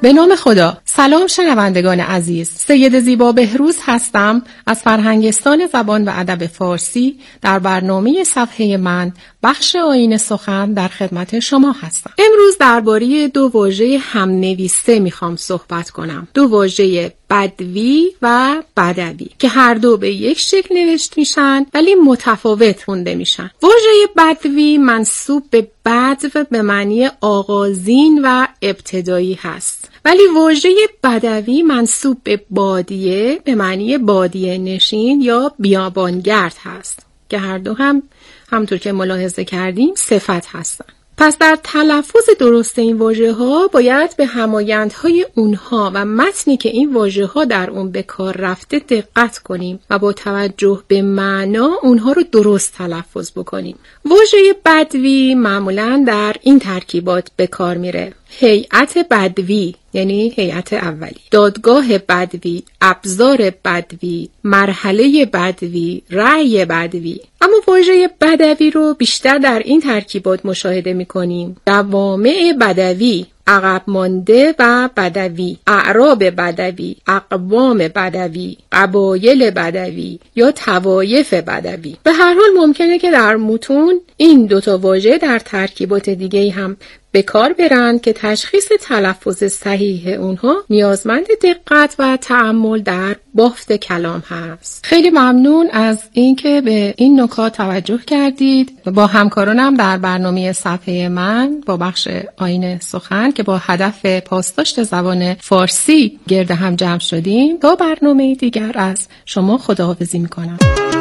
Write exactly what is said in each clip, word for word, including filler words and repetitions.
به نام خدا. سلام شنوندگان عزیز، سید زیبا بهروز هستم از فرهنگستان زبان و ادب فارسی. در برنامه صفحه من بخش آیین سخن در خدمت شما هستم. امروز درباره دو واژه هم نویسته میخوام صحبت کنم، دو واژه بدوی و بدوی که هر دو به یک شکل نوشته میشن ولی متفاوت خونده میشن. واژه بدوی منسوب به بدو به معنی آغازین و ابتدایی هست، ولی واژه بدوی منسوب به بادیه به معنی بادیه نشین یا بیابانگرد هست که هر دو هم همونطور که ملاحظه کردیم صفت هستن. پس در تلفظ درست این واژه‌ها باید به همایندهای اونها و متنی که این واژه‌ها در اون به کار رفته دقت کنیم و با توجه به معنا اونها رو درست تلفظ بکنیم. واژه بدوی معمولاً در این ترکیبات به کار میره: هیئت بدوی یعنی هیئت اولی، دادگاه بدوی، ابزار بدوی، مرحله بدوی، رأی بدوی. اما واژه بدوی رو بیشتر در این ترکیبات مشاهده می‌کنیم: جوامع بدوی، عقب مانده و بدوی، اعراب بدوی، اقوام بدوی، قبایل بدوی یا طوایف بدوی. به هر حال ممکنه که در متون این دوتا واژه در ترکیبات دیگه هم به کار برن که تشخیص تلفظ صحیح اونها نیازمند دقت و تأمل در بافت کلام هست. خیلی ممنون از اینکه به این نکات توجه کردید. با همکارانم در برنامه صفحه من با بخش آیین سخن که با هدف پاسداشت زبان فارسی گرد هم جمع شدیم، تا برنامه دیگر از شما خداحافظی میکنم.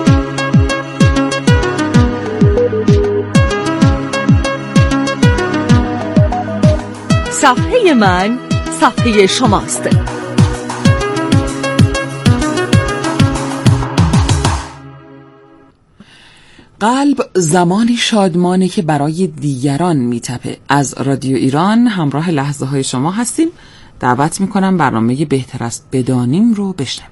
صفحه من صفحه شماست. قلب زمانی شادمانه که برای دیگران میتپه. از رادیو ایران همراه لحظه های شما هستیم. دعوت میکنم برنامه بهتر است بدانیم رو بشنویم.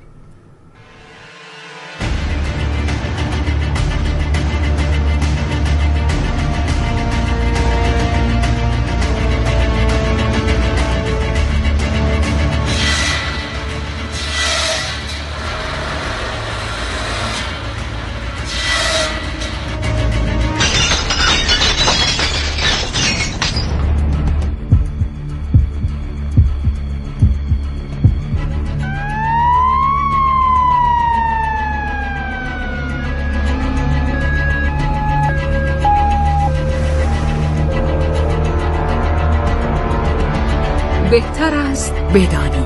بهتر است بدانی.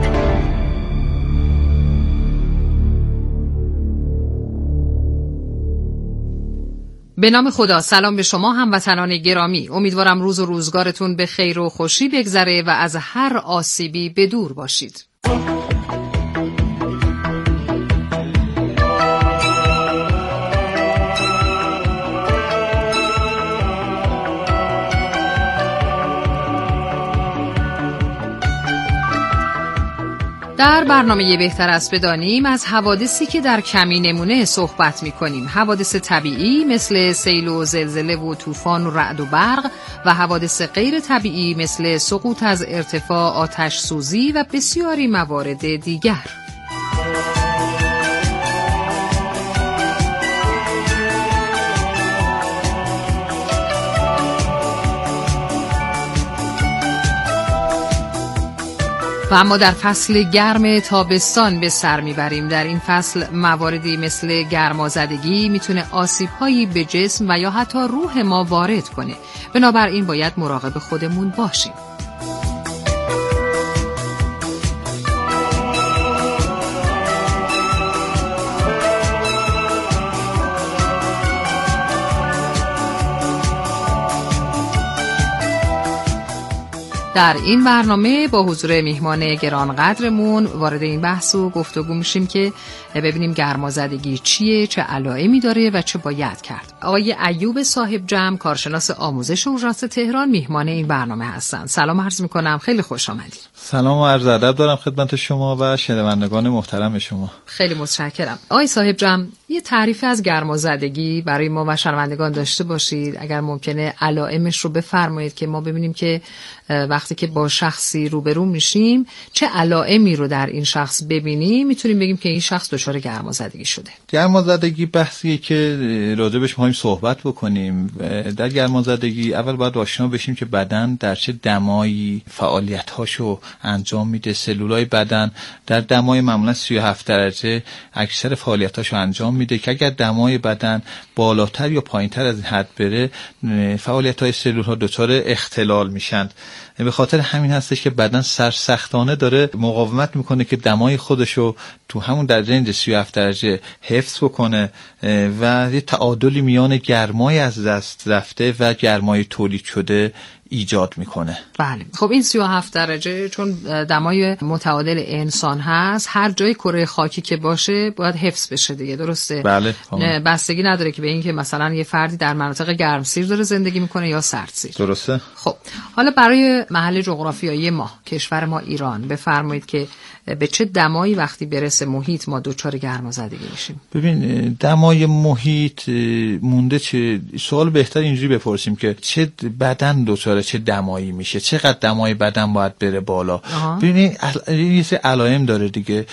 به نام خدا. سلام به شما هموطنان گرامی. امیدوارم روز و روزگارتون به خیر و خوشی بگذره و از هر آسیبی به دور باشید. در برنامه بهتر است بدانیم از حوادثی که در کمی نمونه صحبت می‌کنیم. حوادث طبیعی مثل سیل و زلزله و طوفان و رعد و برق و حوادث غیر طبیعی مثل سقوط از ارتفاع، آتش سوزی و بسیاری موارد دیگر. و اما در فصل گرم تابستان به سر میبریم. در این فصل مواردی مثل گرمازدگی میتونه آسیب‌هایی به جسم و یا حتی روح ما وارد کنه. بنابراین باید مراقب خودمون باشیم. در این برنامه با حضور میهمان گرانقدرمون وارد این بحث و گفتگو میشیم که ببینیم گرمازدگی چیه، چه علائمی داره و چه باید کرد. آقای ایوب صاحب جمع، کارشناس آموزش اورژانس تهران، میهمان این برنامه هستن. سلام عرض میکنم، خیلی خوش آمدید. سلام و عرض ادب دارم خدمت شما و شنوندگان محترم شما. خیلی متشکرم. آقای صاحب جمع، یه تعریف از گرمازدگی برای ما و شنوندگان داشته باشید، اگر ممکنه علائمش رو بفرمایید که ما ببینیم که وقتی که با شخصی روبرو میشیم چه علائمی رو در این شخص ببینیم میتونیم بگیم که این شخص دچار گرمازدگی شده. گرمازدگی بحثیه که راجبش می‌خوایم صحبت بکنیم. در گرمازدگی اول باید آشنا بشیم که بدن در چه دمایی فعالیت‌هاشو انجام میده. سلولای بدن در دمای معمولا سی و هفت درجه اکثر فعالیت‌هاشو انجام میده که اگر دمای بدن بالاتر یا پایینتر از این حد بره فعالیت‌های سلول‌ها دچار اختلال میشن. به خاطر همین هستش که بدن سرسختانه داره مقاومت میکنه که دمای خودشو تو همون در رنج سی و هفت درجه حفظ بکنه و یه تعادلی میان گرمای از دست رفته و گرمای تولید شده ایجاد میکنه. بله. خب این سی و هفت درجه چون دمای متعادل انسان هست، هر جای کره خاکی که باشه باید حفظ بشه دیگه، درسته؟ بله. بستگی نداره که به این که مثلا یه فردی در مناطق گرمسیر داره زندگی میکنه یا سردسیر. درسته. خب حالا برای محل جغرافیایی ما، کشور ما ایران، بفرمایید که به چه دمایی وقتی برسه محیط ما دچار گرمازدگی میشیم؟ ببین دمای محیط مونده، چه سوال بهتر اینجوری بپرسیم که چه بدن دچار چه دمایی میشه، چقدر دمای بدن باید بره بالا. ببین این یه سری علائم داره دیگه.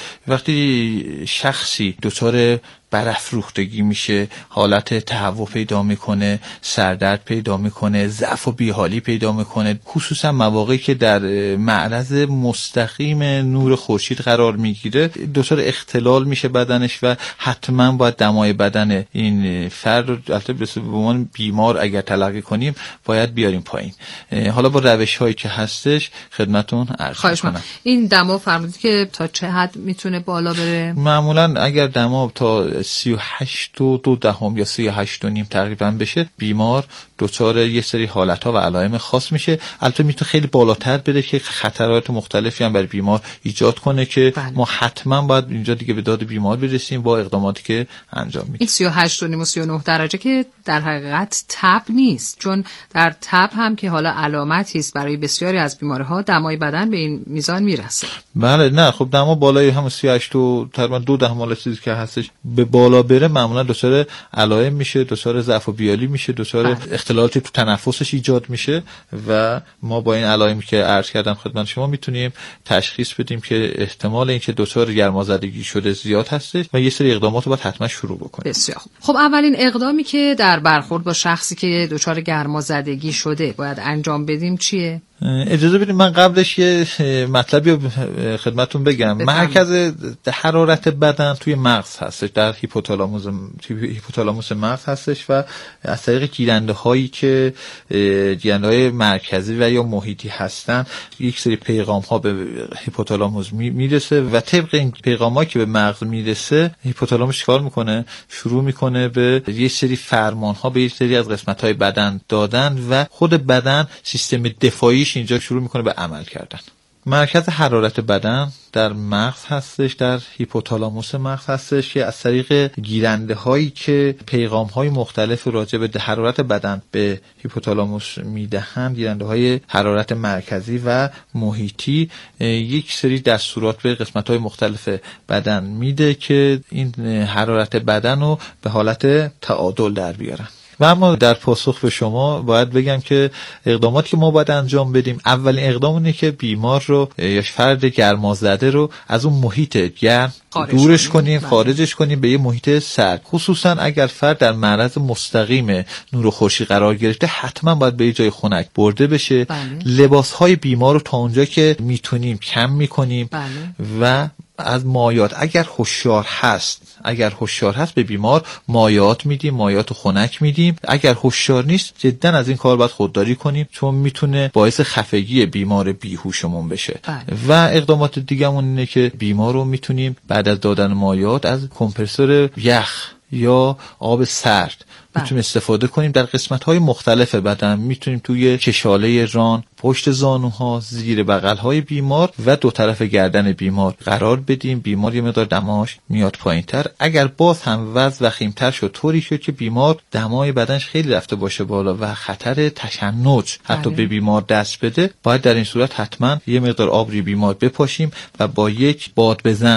وقتی شخصی دچار برافروختگی میشه، حالت تهوع پیدا میکنه، سردرد پیدا میکنه، ضعف و بیحالی پیدا میکنه، خصوصا مواقعی که در معرض مستقیم نور خورشید قرار میگیره دچار اختلال میشه بدنش و حتما باید دمای بدن این فرد البته به عنوان بیمار اگر تلقی کنیم باید بیاریم پایین. حالا با روش هایی که هستش خدمتون عرض میکنم. این دما فرمودید که تا چه حد میتونه بالا بره؟ معمولا اگر دما تا سی و هشت و دو دهم یا سی و هشت و نیم تقریبا بشه بیمار دچار یه سری حالت‌ها و علائم خاص میشه. البته میتونه خیلی بالاتر بره که خطرات مختلفی هم برای بیمار ایجاد کنه که بله. ما حتما باید اینجا دیگه به داد بیمار برسیم با اقداماتی که انجام میدیم. این سی و هشت و نیم و سی و نه درجه که در حقیقت تب نیست، چون در تب هم که حالا علامتی است برای بسیاری از بیمارها دمای بدن به این میزان میرسه. بله نه خب دما بالای هم سی و هشت و تقریبا دو دهم چیزی که هستش به بالا بره معمولا دچار علائم میشه، دچار ضعف و بیحالی میشه، دچار اختلالاتی تو تنفسش ایجاد میشه و ما با این علائمی که عرض کردم خدمت شما میتونیم تشخیص بدیم که احتمال اینکه دچار گرمازدگی شده زیاد هستش و یه سری اقدامات رو باید حتما شروع بکنیم. بسیار خب. اولین اقدامی که در برخورد با شخصی که دچار گرمازدگی شده باید انجام بدیم چیه؟ اجازه بدید من قبلش یه مطلبی خدمتون بگم. بفهم. مرکز حرارت بدن توی مغز هستش، در هیپوتالاموس هیپوتالاموس مغز هستش و از طریق گیرنده هایی که گیرنده های مرکزی و یا محیطی هستن یک سری پیغام ها به هیپوتالاموس میرسه و طبق این پیغام ها که به مغز میرسه هیپوتالاموس چیکار میکنه؟ شروع میکنه به یه سری فرمان ها به یک سری از قسمت های بدن دادن و خود بدن سیستم دفاعی اینجا شروع میکنه به عمل کردن. مرکز حرارت بدن در مغز هستش، در هیپوتالاموس مغز هستش که از طریق گیرنده هایی که پیغام های مختلف راجع به حرارت بدن به هیپوتالاموس میدهند، گیرنده های حرارت مرکزی و محیطی یک سری دستورات به قسمت های مختلف بدن میده که این حرارت بدن رو به حالت تعادل در بیارن. و اما در پاسخ به شما باید بگم که اقداماتی که ما باید انجام بدیم، اولین اقدام اینه که بیمار رو یا فرد گرمازده رو از اون محیط گرم دورش کنیم، خارجش کنیم به یه محیط سرد. خصوصا اگر فرد در معرض مستقیم نور خورشید قرار گرفته حتما باید به یه جای خنک برده بشه. بله. لباس‌های بیمار رو تا اونجا که میتونیم کم میکنیم. بله. و از مایات اگر هوشیار هست اگر هوشیار هست به بیمار مایات میدیم، مایات خنک میدیم. اگر هوشیار نیست جدا از این کار باید خودداری کنیم چون میتونه باعث خفگی بیمار بیهوشمون بشه. بله. و اقدامات دیگه‌مون اینه که بیمار رو میتونیم بعد از دادن مایات از کمپرسور یخ یا آب سرد میتونیم استفاده کنیم در قسمت‌های مختلف بدن. میتونیم توی کشاله ران، پشت زانوها، زیر بغل‌های بیمار و دو طرف گردن بیمار قرار بدیم. بیمار یه مقدار دماش میاد پایین‌تر. اگر باز هم وضع وخیم‌تر شد، طوری شد که بیمار دمای بدنش خیلی رفته باشه بالا و خطر تشنج حتی به بیمار دست بده، باید در این صورت حتما یه مقدار آب روی بیمار بپاشیم و با یک باد بزن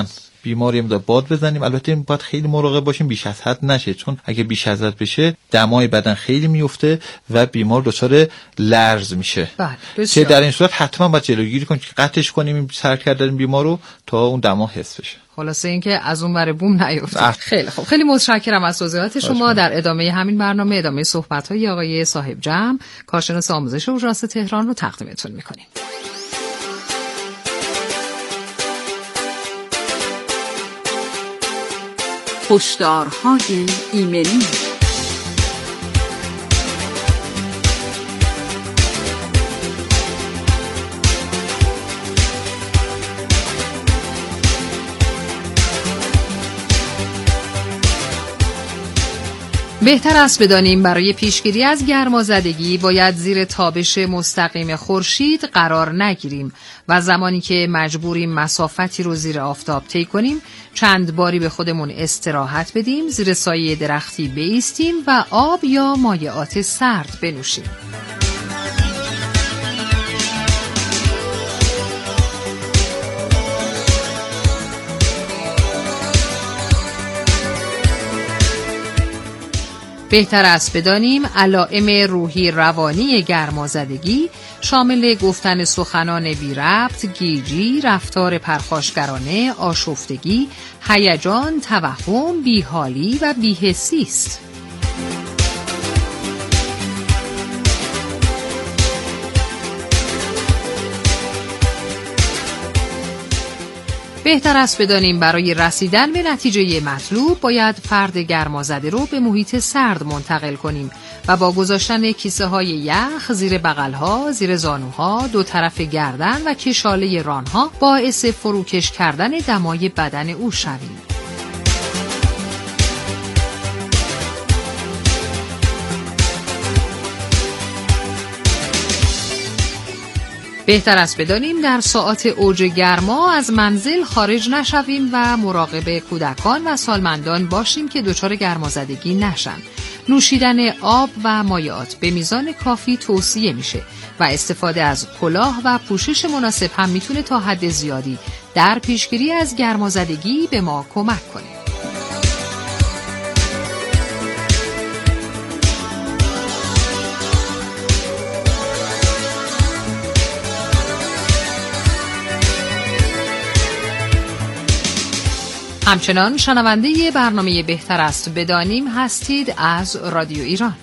بیماری مقدار باد بزنیم. البته این باید خیلی مراقب باشیم بیش از حد نشه، چون اگه بیش از حد بشه دمای بدن خیلی میفته و بیمار دچار لرز میشه. چه در این صورت حتما باید جلوگیری کنیم که قطعش کنیم سرد کردن بیمار رو تا اون دما حس بشه. خلاصه اینکه از اون ور بوم نیفته. خیلی خوب، خیلی متشکرم از توضیحات شما. در ادامه همین برنامه ادامه صحبت‌های آقای صاحب جمع کارشناس آموزش اورژانس تهران رو تقدیمتون می‌کنیم. هشدارهای ایمنی. بهتر است بدانیم برای پیشگیری از گرمازدگی باید زیر تابش مستقیم خورشید قرار نگیریم و زمانی که مجبوریم مسافتی رو زیر آفتاب طی کنیم چند باری به خودمون استراحت بدیم، زیر سایه درختی بایستیم و آب یا مایعات سرد بنوشیم. بهتر است بدانیم علائم روحی روانی گرمازدگی شامل گفتن سخنان بی ربط، گیجی، رفتار پرخاشگرانه، آشفتگی، هیجان، توهم، بیحالی و بی‌حسی است. بهتر است بدانیم برای رسیدن به نتیجه مطلوب باید فرد گرمازده رو به محیط سرد منتقل کنیم و با گذاشتن کیسه های یخ زیر بغل‌ها، زیر زانوها، دو طرف گردن و کشاله رانها باعث فروکش کردن دمای بدن او شویم. بهتر است بدانیم در ساعات اوج گرما از منزل خارج نشویم و مراقب کودکان و سالمندان باشیم که دچار گرمازدگی نشن. نوشیدن آب و مایعات به میزان کافی توصیه میشه و استفاده از کلاه و پوشش مناسب هم میتونه تا حد زیادی در پیشگیری از گرمازدگی به ما کمک کنه. همچنان شنونده برنامه بهتر است بدانیم هستید از رادیو ایران.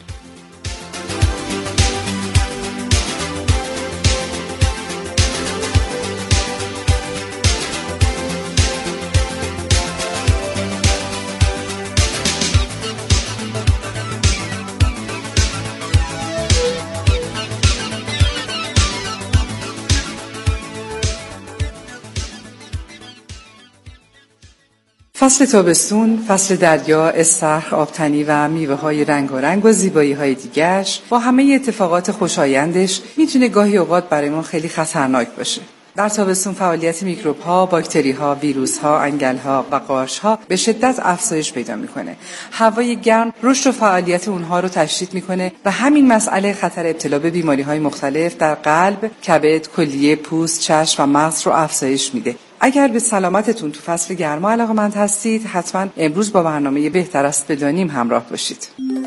فصل تابستون، فصل دریا، استخر، آبتنی و میوه‌های رنگارنگ و زیبایی‌های دیگرش با همه اتفاقات خوشایندش میتونه گاهی اوقات برای ما خیلی خطرناک باشه. در تابستون فعالیت میکروب‌ها، باکتری‌ها، ویروس‌ها، انگل‌ها و قارچ‌ها به شدت افزایش پیدا می‌کنه. هوای گرم رشد و فعالیت اونها رو تشدید می‌کنه و همین مسئله خطر ابتلا به بیماری‌های مختلف در قلب، کبد، کلیه، پوست، چشم و مغز رو افزایش میده. اگر به سلامتتون تو فصل گرما علاقه‌مند هستید، حتما امروز با برنامه بهتر است بدانیم همراه باشید.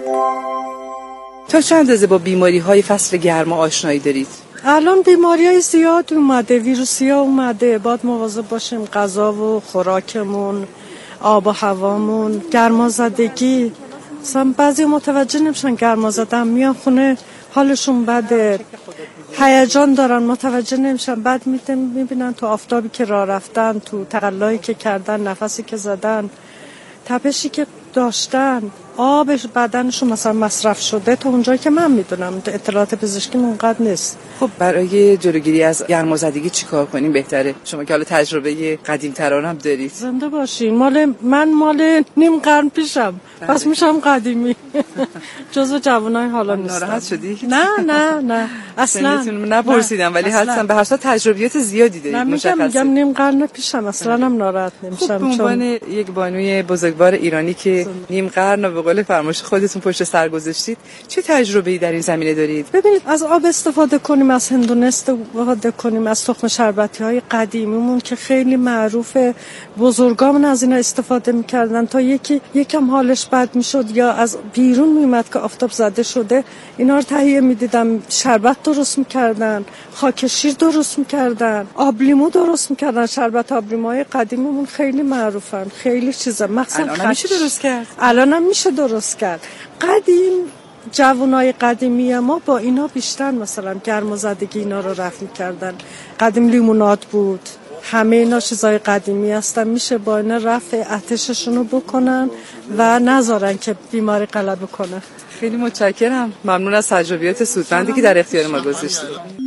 تا چند اندازه با بیماری‌های فصل گرما آشنایی دارید؟ الان بیماری‌های زیاد اومده، ویروسیا اومده، باید مواظب باشیم غذا و خوراکمون، آب و هوامون. گرمازدگی، مثلا بعضی متوجه نمیشن گرمازدن، میان خونه حالشون بده، هیجان دارن، متوجه نمیشن، بعد میبینن تو آفتابی که راه رفتن، تو تقلایی که کردن، نفسی که زدن، تپشی که داشتن، آبش بدنشون مثلا مصرف شده. تا اونجایی که من میدونم، اطلاعات پزشکی اونقدر نیست. خب برای جلوگیری از گرمازدگی چیکار کنیم بهتره؟ شما که حالا تجربه قدیم‌تران هم دارید. زنده باشین. مال من مال نیم قرن پیشم، پس میشم قدیمی. جزو جوانای حالا نیستم. ناراحت شدی؟ نه نه نه اصلا نپرسیدم، ولی حتما به هر صورت تجربیات زیادی دارید. مشخصه میگم نیم قرن پیشم، اصلا هم ناراحت نمیشم. خب به عنوان یک بانوی بزرگوار ایرانی که نیم قرن به قول فرمایش خودتون پشت سر گذاشتید، چه تجربه‌ای در این زمینه دارید؟ ببینید از آب استفاده کنیم، از هندونه استفاده کنیم، از تخم شربتی‌های قدیمیمون که خیلی معروفه، بزرگامون از اینا استفاده می‌کردن تا یکی یکم حالش بد می‌شد یا از بیرون میومد که آفتاب زده شده، اینا رو تهیه می‌دیدم، شربت درست می‌کردن، خاک شیر درست می‌کردن، آب لیمو درست می‌کردن. شربت آب لیموهای قدیمیمون خیلی معروفن، خیلی چیزا. مثلا الان میشه درست کرد. الان هم میشه درست کرد. قدیم جوانای قدیمی ما با اینا بیشتر مثلا گرمازدگی اینا رو رفع می‌کردن. قدیم لیموناد بود، همه اینا چیزای قدیمی هستن، میشه با اینا رفع آتششون رو بکنن و نذارن که بیماری غلبه کنه. خیلی متشکرم، ممنون از تجربیات سودمندی که در اختیار ما گذاشتید.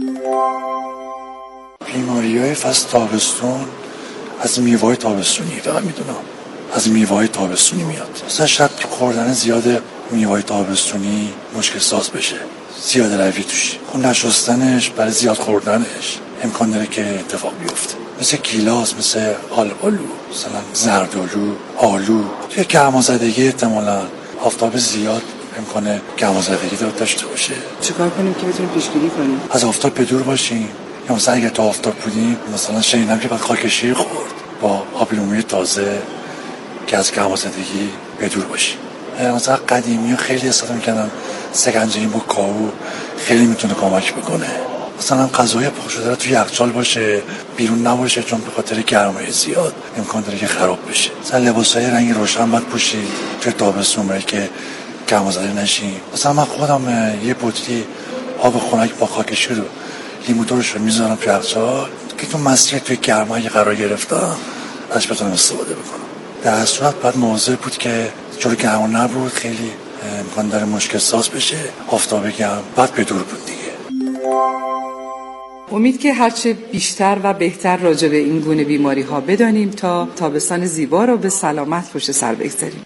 بیماری‌های فصل تابستون از میوه‌های تابستونی فقط میدونم، از میوه‌های تابستونی میاد. مثلا شاید خوردن زیاد میوه‌های تابستونی مشکل ساز بشه، زیاد روی توش، خون نشستنش برای زیاد خوردنش امکان داره که اتفاق بیفته. مثل گیلاس، مثل آلو، مثلا زردآلو، آلو. توی گرمازدگی احتمالاً آفتاب زیاد امکان گرمازدگی داشته باشه. چیکار کنیم که بتونیم پیشگیری کنیم؟ از آفتاب به دور باشیم. یا مثلا اگه تو آفتاب بودیم، مثلا شنیدم که بعد خاک شیر خورد با آب لیموی تازه که از گرمازدگی به دور باشیم. مثلا قدیمی خیلی استفاده می‌کردن سکنجبین با کاهو، خیلی میتونه کمک بکنه. مثلا غذای پخته شده تو یخچال باشه، بیرون نباشه، چون به خاطر گرمای زیاد امکان داره که خراب بشه. مثلا لباسای رنگ روشن باید پوشید توی تابستون برای که گرمازده نشیم. مثلا من خودم یه بطری آب خنک با خاک شیر و لیمو درش رو میذارم توی یخچال که تو مسیر توی گرمای قرار گرفتم ازش بتونم استفاده بکنم. در صورت باید مواظب بود که جلو گرما نبود، خیلی امکان داره مشکل ساز بشه. آفتاب گرم بعد به دور بود دیگه. امید که هرچه بیشتر و بهتر راجع به این گونه بیماری ها بدانیم تا تابستان زیبا رو به سلامت پشت سر بگذاریم.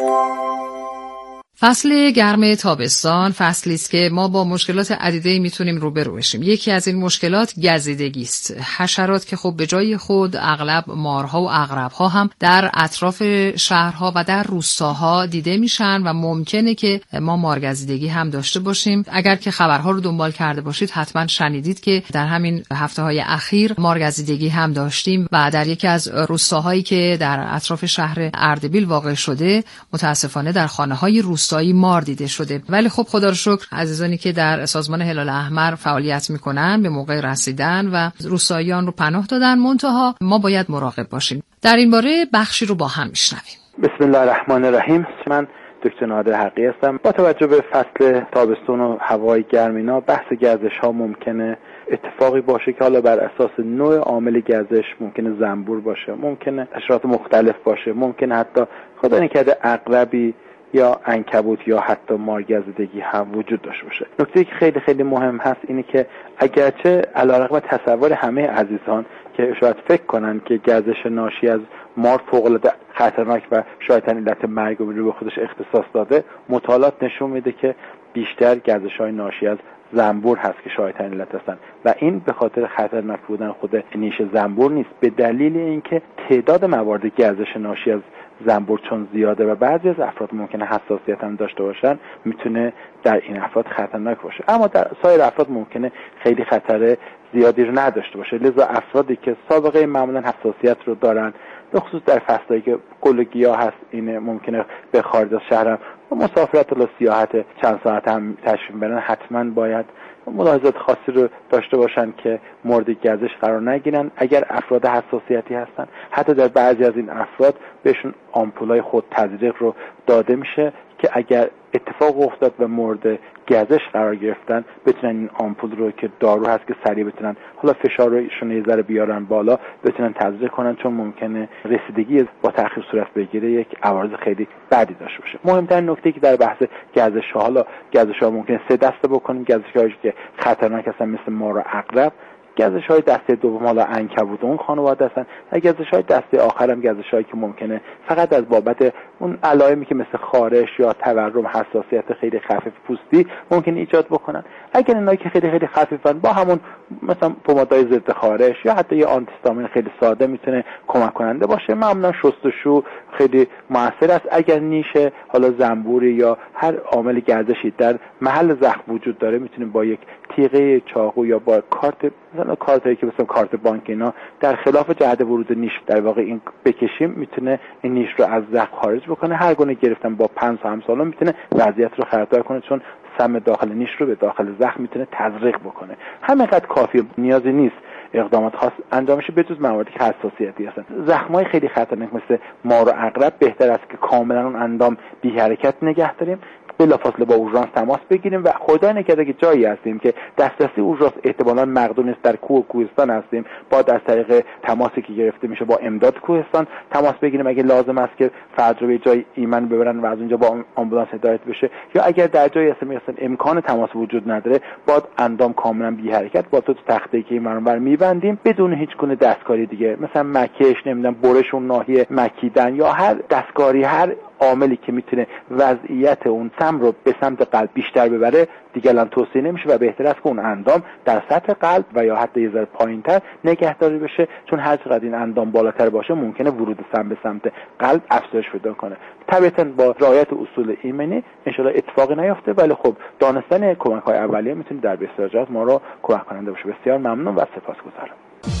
فصل گرم تابستان فصلی است که ما با مشکلات عدیده میتونیم روبرو بشیم. یکی از این مشکلات گزیدگی است. حشرات که خب به جای خود اغلب مارها و عقرب‌ها هم در اطراف شهرها و در روستاها دیده میشن و ممکنه که ما مارگزیدگی هم داشته باشیم. اگر که خبرها رو دنبال کرده باشید حتما شنیدید که در همین هفته‌های اخیر مارگزیدگی هم داشتیم و در یکی از روستاهایی که در اطراف شهر اردبیل واقع شده متاسفانه در خانه‌های روستا روستایی مار دیده شده. ولی خب خدا رو شکر عزیزانی که در سازمان هلال احمر فعالیت میکنن به موقع رسیدن و روستاییان رو پناه دادن، منتها ما باید مراقب باشیم. در این باره بخشی رو با هم میشنویم. بسم الله الرحمن الرحیم. من دکتر نادر حقی هستم. با توجه به فصل تابستون و هوای گرم اینا بحث گزش ها ممکنه اتفاقی باشه که حالا بر اساس نوع عامل گزش ممکنه زنبور باشه، ممکنه حشرات مختلف باشه، ممکنه حتی خدا نکرده عقربی یا عنکبوت یا حتی مارگزیدگی هم وجود داشته باشه. نکته‌ای که خیلی خیلی مهم هست اینه که اگرچه علیرغم تصور همه عزیزان که شاید فکر کنن که گزش ناشی از مار فوق‌العاده خطرناک و شاید علت مرگ رو به خودش اختصاص داده، مطالعات نشون میده که بیشتر گزش‌های ناشی از زنبور هست که شاید علت هستن و این به خاطر خطرناک بودن خود نیش زنبور نیست، به دلیل اینکه تعداد موارد گزش ناشی از زنبور چون زیاده و بعضی از افراد ممکنه حساسیت هم داشته باشن، میتونه در این افراد خطرناک باشه، اما در سایر افراد ممکنه خیلی خطر زیادی رو نداشته باشه. لذا افرادی که سابقه معمولا حساسیت رو دارن، به خصوص در فصلی که گل و گیاه هست، این ممکنه به خارج از شهر و مسافرت و سیاحت چند ساعت هم تشریف برن، حتما باید ملاحظات خاصی رو داشته باشن که مورد گزش قرار نگیرن. اگر افراد حساسیتی هستن، حتی در بعضی از این افراد بهشون آمپولای خود تزریق رو داده میشه که اگر اتفاق افتاد و مورد گزش قرار گرفتن بتونن این آمپول رو که دارو هست که سریع بتونن حالا فشارشون یه ذره بیارن بالا، بتونن تزریق کنن، چون ممکنه رسیدگی با تأخیر صورت بگیره، یک عوارض خیلی بدی داشته باشه. مهمترین نکته که در بحث گزش ها، حالا گزش ها ممکنه سه دسته بکنیم: گزش هایی که خطرناک هستن مثل مار و عقرب، گزش‌های دسته دوم حالا عنکبوت اون خانواده هستن. در گزش‌های دسته آخر هم گزش‌هایی که ممکنه فقط از بابت اون علائمی که مثل خارش یا تورم، حساسیت خیلی خفیف پوستی ممکن ایجاد بکنن. اگر اینایی که خیلی خیلی خفیفن با همون مثلا پمادای ضد خارش یا حتی یه آنتی‌هیستامین خیلی ساده میتونه کمک کننده باشه. معمولا شستشو خیلی موثر است. اگر نیشه حالا زنبوری یا هر عامل گردشی در محل زخم وجود داره میتونیم با یک تیغه چاقو یا با کارت مثلا کارتایی که مثلا کارت بانک اینا در خلاف جهت ورود نیش در واقع این بکشیم میتونه این نیش رو از زخم خارج بکنه. هر گونه گرفتن با پنس و همسالان میتونه وضعیت رو خرابتر کنه چون سم داخل نیش رو به داخل زخم میتونه تزریق بکنه. همینقدر کافیه، نیازی نیست اقدامات خاص انجام بشه بجز مواردی که حساسیتی هستن. زخم‌های خیلی خطرناک مثل مار و عقرب بهتر است که کاملا اون اندام بی حرکت نگه داریم، بلافاصله با اورژانس تماس بگیریم و خدای نکرده که جایی هستیم که دسترسی اورژانس احتمالاً مقدور نیست، در کوه و کوهستان هستیم، با از طریق تماسی که گرفته میشه با امداد کوهستان تماس بگیریم اگه لازم است که فرد رو به جای ایمن ببرن و از اونجا با آمبولانس هدایت بشه، یا اگر در جایی هستیم مثلا امکان تماس وجود نداره با اندام کاملا بی حرکت با تو تخته‌ای که این ور میبندیم بدون هیچ گونه دستکاری دیگه، مثلا مکش، نمیدونم برش اون ناحیه مکیدن یا هر دستکاری، هر عاملی که میتونه وضعیت اون سم رو به سمت قلب بیشتر ببره دیگه الان توصیه نمیشه و بهتر است که اون اندام در سطح قلب و یا حتی یه ذره پایین‌تر نگهداری بشه، چون هر چقدر این اندام بالاتر باشه ممکنه ورود سم به سمت قلب افزایش پیدا کنه. طبعاً با رعایت اصول ایمنی انشالله اتفاقی نیفته، ولی خب دانستن کمک‌های اولیه میتونه در بسیار جاها ما رو کمک کننده باشه. بسیار ممنون و سپاسگزارم.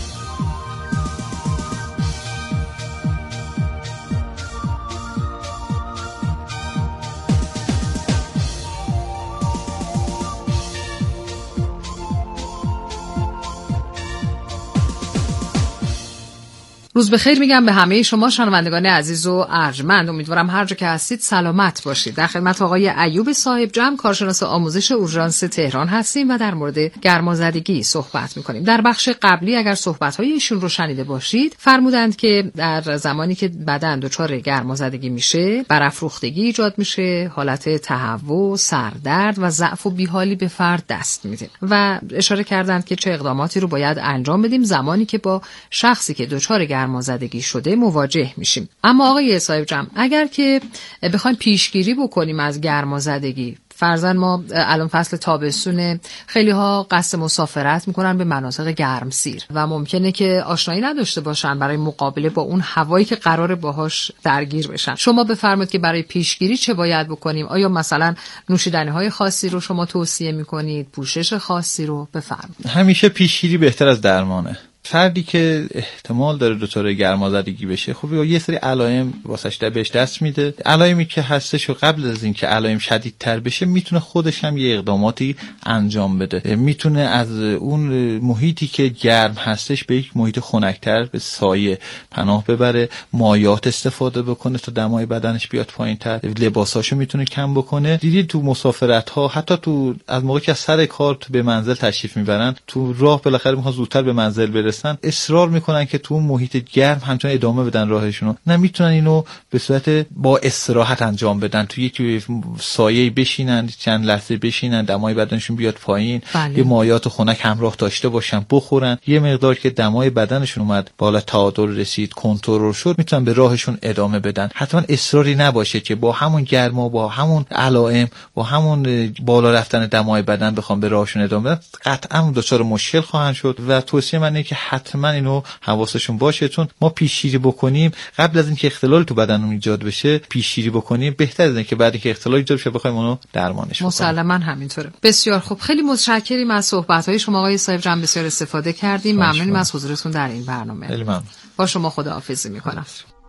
روز بخیر میگم به همه شما شنوندگان عزیز و ارجمند. امیدوارم هر جا که هستید سلامت باشید. در خدمت آقای ایوب صاحب جمع، کارشناس آموزش اورژانس تهران هستیم و در مورد گرمازدگی صحبت میکنیم. در بخش قبلی اگر صحبت‌های ایشون رو شنیده باشید فرمودند که در زمانی که بدن دچار گرمازدگی میشه برافروختگی ایجاد میشه، حالت تهوع، سردرد و ضعف و بیحالی به فرد دست میده و اشاره کردند که چه اقداماتی رو باید انجام بدیم زمانی که با شخصی که دچار گرمازدگی شده مواجه میشیم. اما آقای صاحب جمع، اگر که بخوایم پیشگیری بکنیم از گرمازدگی، فرضاً ما الان فصل تابستونه، خیلی ها قصد مسافرت میکنن به مناطق گرمسیر و ممکنه که آشنایی نداشته باشن برای مقابله با اون هوایی که قراره باهاش درگیر بشن. شما بفرمایید که برای پیشگیری چه باید بکنیم؟ آیا مثلا نوشیدنی‌های خاصی رو شما توصیه میکنید؟ پوشش خاصی رو بفرمایید. همیشه پیشگیری بهتر از درمانه. فردی که احتمال داره دچار گرمازدگی بشه خب یه سری علائم واسش بهش دست میده. علائمی که هستش و قبل از اینکه علائم شدیدتر بشه میتونه خودش هم یه اقداماتی انجام بده. میتونه از اون محیطی که گرم هستش به یک محیط خنک‌تر، به سایه پناه ببره، مایات استفاده بکنه تا دمای بدنش بیاد پایین‌تر، لباساشو میتونه کم بکنه. دیدید تو مسافرت‌ها حتی تو از موقعی که از سر کار به منزل تشریف میبرن، تو راه بالاخره میخوان زودتر به منزل برسن، اصرار میکنن که تو محیط گرم همچنان ادامه بدن راهشونو. نه، میتونن اینو به صورت با استراحت انجام بدن، تو یک سایه بشینن، چند لحظه بشینن، دمای بدنشون بیاد پایین، بله. یه مایات خنک همراه داشته باشن، بخورن، یه مقدار که دمای بدنشون اومد بالا، تعادل رسید، کنترل شد، میتونن به راهشون ادامه بدن. حتما اصراری نباشه که با همون گرما، با همون علائم، با همون بالا رفتن دمای بدن بخوام به راهشون ادامه بدن. قطعا دچار مشکل خواهند شد و توصیه من اینه که حتما اینو حواسشون باشه، چون ما پیشگیری بکنیم قبل از اینکه اختلال تو بدنمون ایجاد بشه، پیشگیری بکنیم بهتر از اینکه بعد اینکه اختلال ایجاد بشه بخوایم اونو درمانش بکنیم. مسلما همینطوره. بسیار خوب، خیلی متشکریم از صحبت‌های شما آقای صاحب جمع، بسیار استفاده کردیم. ممنونیم از حضورتون در این برنامه. خیلی ممنون. با شما خداحافظی می‌کنم.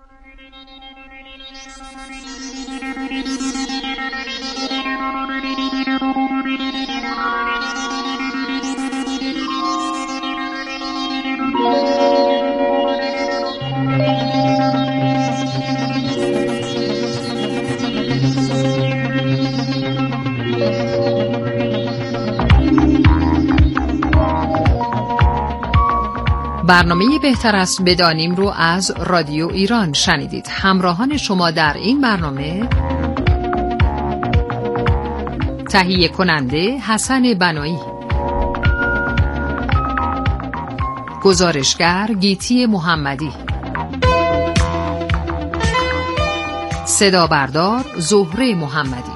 برنامه بهتر است بدانیم رو از رادیو ایران شنیدید. همراهان شما در این برنامه تهیه کننده حسن بنایی، گزارشگر گیتی محمدی، صدا بردار زهره محمدی،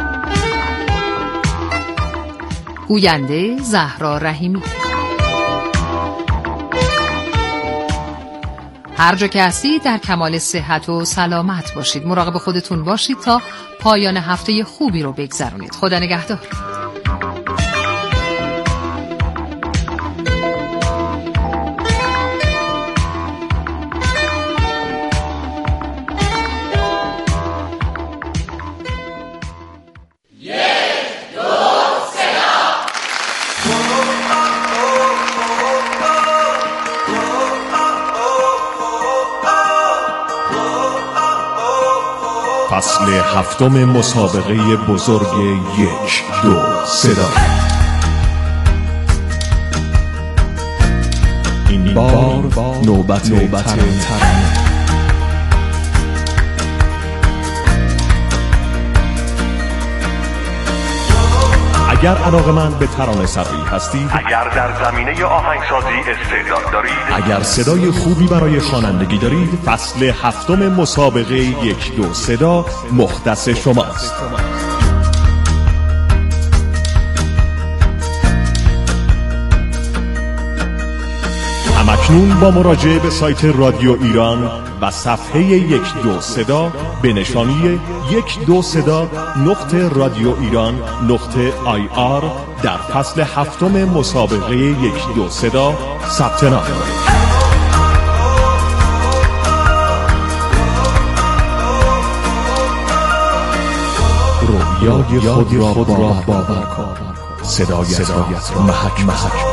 گوینده زهرا رحیمی. هر جا که هستید در کمال صحت و سلامت باشید. مراقب خودتون باشید تا پایان هفته خوبی رو بگذرونید. خدا نگهدار. فصل هفتم مسابقه بزرگ یک دو صدا. این بار نوبت ترانه. اگر علاقه‌مند به ترانه سرایی هستید، اگر در زمینه آهنگسازی استعداد دارید، اگر صدای خوبی برای خوانندگی دارید، فصل هفتم مسابقه یک دو صدا مختص شماست. همکنون با مراجعه به سایت رادیو ایران و صفحه یک دو صدا به نشانی یک دو صدا نقطه رادیو ایران نقطه آی آر در فصل هفتم مسابقه یک دو صدا ثبت نام کنید. رویای خود را باور کن، صدایت را محک محک.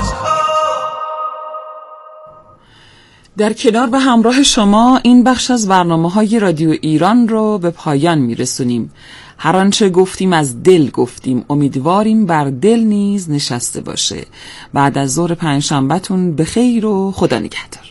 در کنار و همراه شما این بخش از برنامه‌های رادیو ایران رو به پایان میرسونیم. هر آنچه گفتیم از دل گفتیم، امیدواریم بر دل نیز نشسته باشه. بعد از ظهر پنجشنبه‌تون به خیر و خدا نگهدار.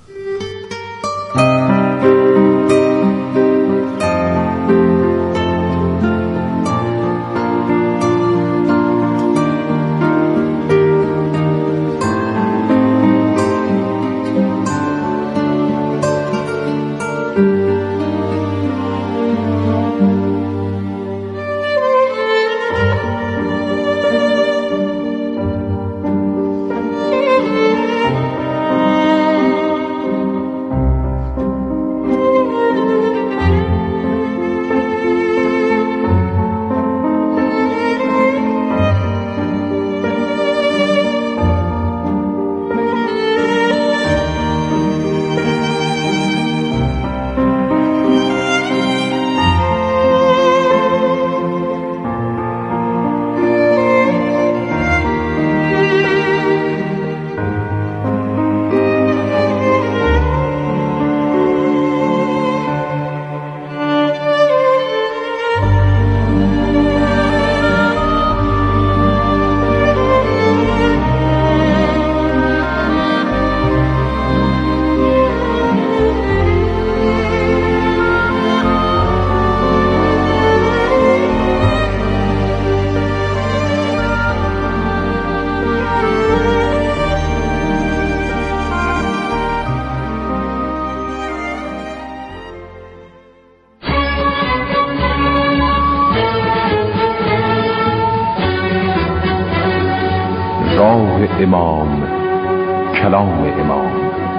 امام، کلام امام.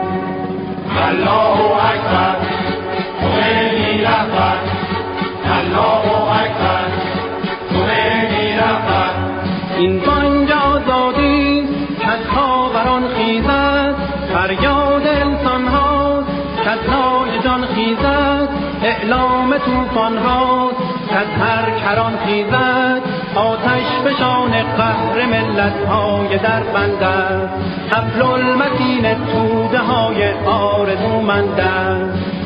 الله اکبر، خمینی رهبر. الله اکبر، خمینی رهبر. این بانگ آزادی کز خاوران خیزد، فریاد انسان هاست کز نای جان خیزد، اعلام طوفان هاست کز هر کران خیزد، آتش فشان قهر ملت های در بنده، حبل المتین توده های آرزومنده.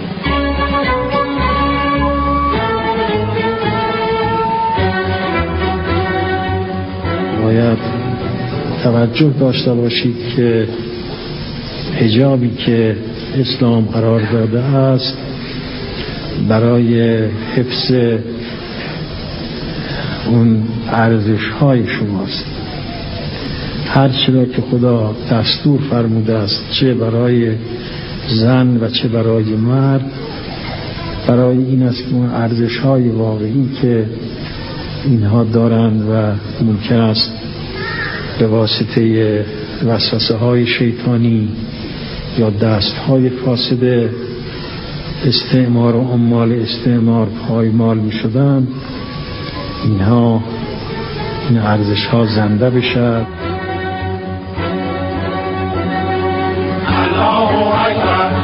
باید توجه داشته باشید که حجابی که اسلام قرار داده است برای حفظ اون ارزش های شماست. هر چرا که خدا دستور فرموده است، چه برای زن و چه برای مرد، برای این است که اون ارزش‌های واقعی که اینها دارند و ممکن است به واسطه وسوسه‌های شیطانی یا دست‌های فاسد استعمار و عمال استعمار پایمال می‌شدند، اینها این ارزش‌ها زنده بشد. الله اکبر